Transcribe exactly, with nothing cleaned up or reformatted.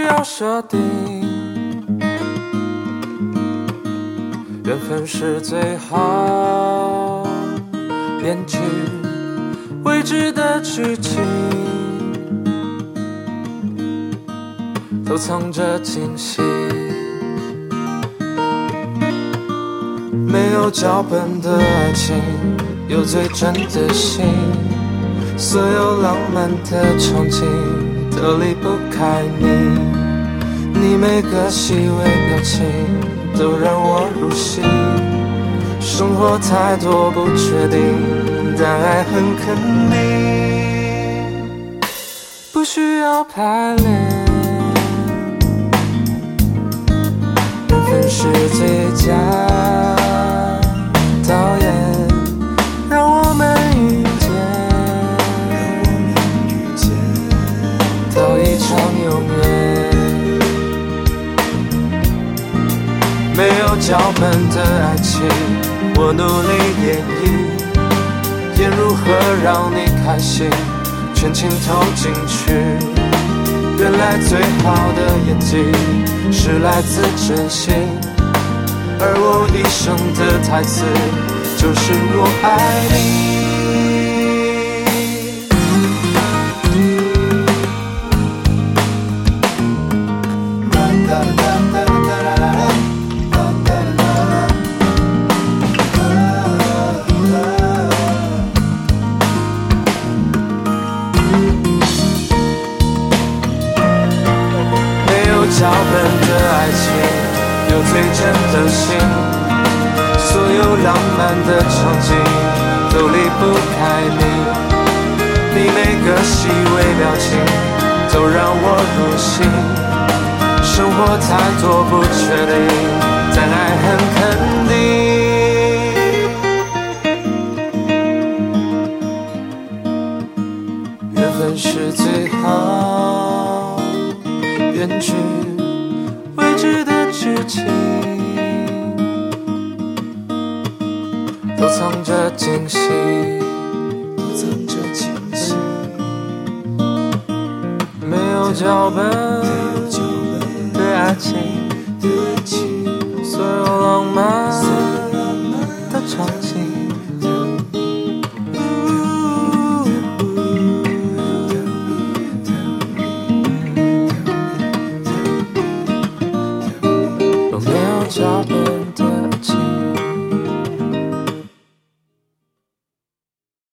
要设定，缘分是最好编剧未知的剧情，都藏着惊喜。没有脚本的爱情，有最真的心，所有浪漫的场景都离不开你，你每个细微表情都让我入戏。生活太多不确定，但爱很肯定，不需要排练，缘分是最佳导演，让我们遇见，到一场永远。没有脚本的爱情，我努力演绎，演如何让你开心，全情投进去。原来最好的演技是来自真心，而我一生的台词就是我爱你。脚本的爱情，有最真的心，所有浪漫的场景都离不开你，你每个细微表情都让我入戏。生活太多不确定，但爱很肯定，缘分是最好编剧未知的剧情，都藏着惊喜，都藏着惊喜。没有脚本的爱情，所有浪漫的场景，脚本